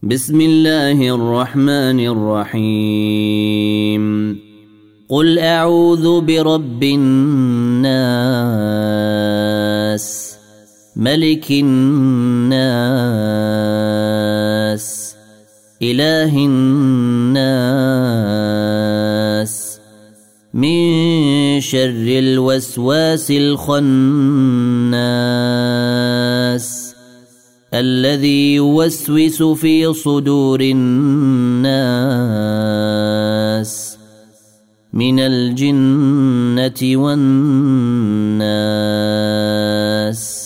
بسم الله الرحمن الرحيم قل أعوذ برب الناس ملك الناس إله الناس من شر الوسواس الخناس الذي يوسوس في صدور الناس من الجنة والناس.